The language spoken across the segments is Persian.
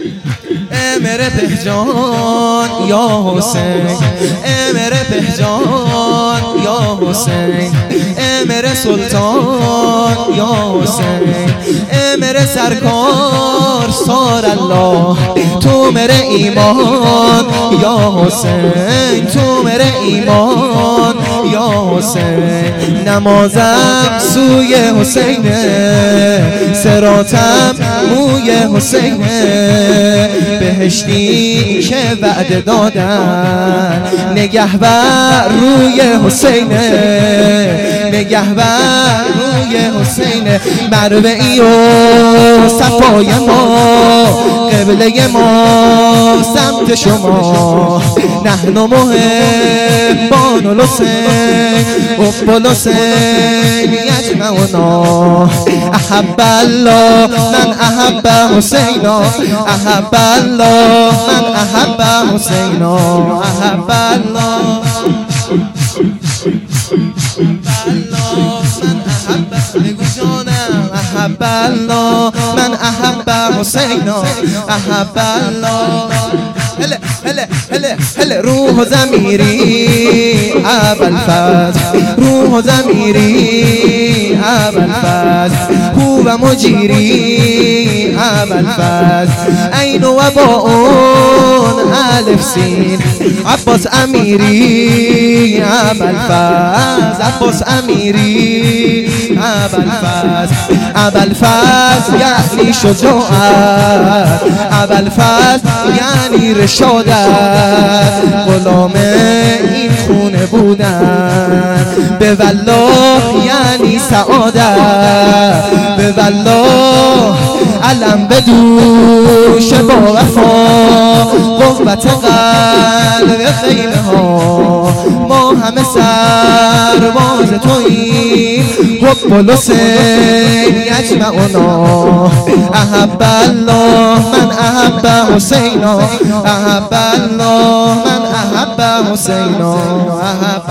मेरे पहचान या हुसैन, मेरे पहचान या हुसैन, मेरे सुल्तान या हुसैन, मेरे सरकार सार अल्लाह, तू मेरे ईमान या हुसैन, तू मेरे ईमान या हुसैन. نمازم سوی حسینه، صراطم موی حسینه، بهشتی که وعده دادن نگهبر روی حسینه، نگهبر روی حسینه. مروعی و صفای ما، قبله ما سمت شما، نحن محبان الحسین حب الحسین یجمعنا. احب الله من احب حسینا، احب الله من احب حسینا، احب الله من احب بگو جانم، احب الله من احب حسینا، احب الله. هله هله هله هله روح و ضمیری ابوالفضل، روح و ضمیری ابوالفضل، هو مجیری ابوالفضل، عین و باء الف سین، عباس امیری ابوالفضل، عباس امیری ابوالفضل. ابوالفضل یعنی شجاعت، ابوالفضل یعنی رشادت، غلام این خونه بودن، به والله یعنی سعادت، به والله علم به دوش با وفا، قوت قلب خیمه ها، ما همه سرباز توییم، حب الحسین یجمعنا. احب الله من احب حسینا، احب الله من احب حسینا، احب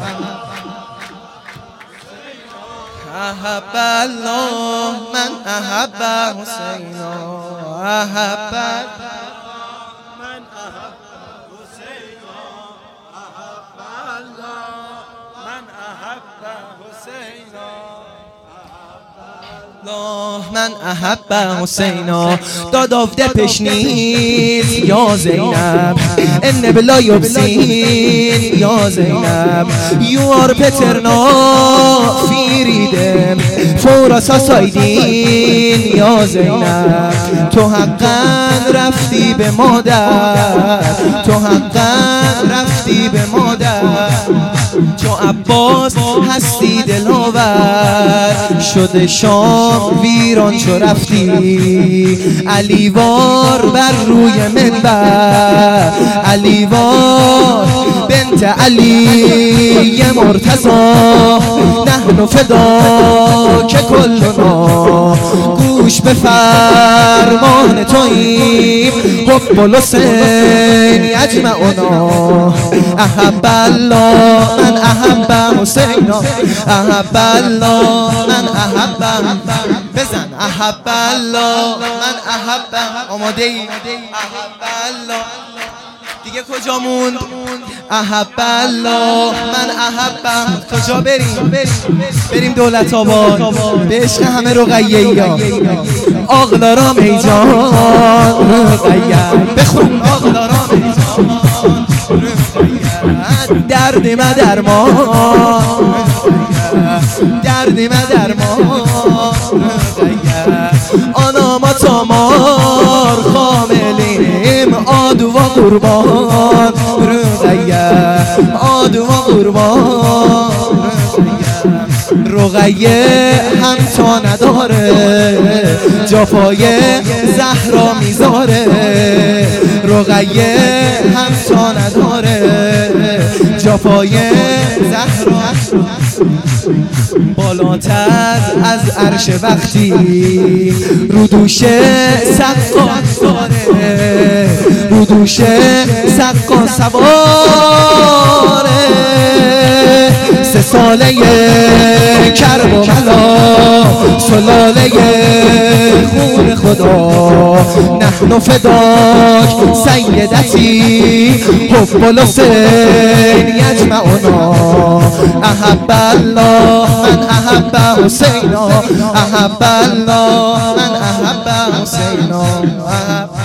الله من احب حسینا، احب من احب حسینا، احب الله من احب حسینا، من احب حسینا. دادافده peşiniz ya Zeynep, enne bila yobsin ya Zeynep. You are better now firidem, فورا ساسایدین یا زینب. تو حقا رفتی به مادر، تو حقا رفتی به مادر، چو عباس هستی دلاور، شده شام ویران چو رفتی، علیوار بر روی منبر، علیوار بنت علی مرتضی، نحن فدا که کلنا، گوش به فرمان توییم، حب الحسین یجمعنا. احب الله من احب حسینا، احب الله من احب، بزن احب الله من احب. آماده ای؟ احب الله دیگه کجا موند؟ احب الله من احب. کجا بریم؟ بریم دولت آباد به عشق همه رقیه ها. آقلارام ای جان رقیه، بخون آقلارام ای جان رقیه، درد ما درمان، درد ما درمان رقیه. آنا ما تامار خاملیم، آدو و قربان رقیه، آدو و قربان رقیه. هم تا نداره جفای زهرا میذاره، رقیه هم تا نداره جفای زهرا. بالاتر از عرش وقتی رو دوشه سقا سواره، رو دوشه سقا سواره. رساله کربلا سلاله خون خدا نحن فداک سیدتی حب الحسین یجمعنا احب الله من احب حسینا احب الله من احب حسینا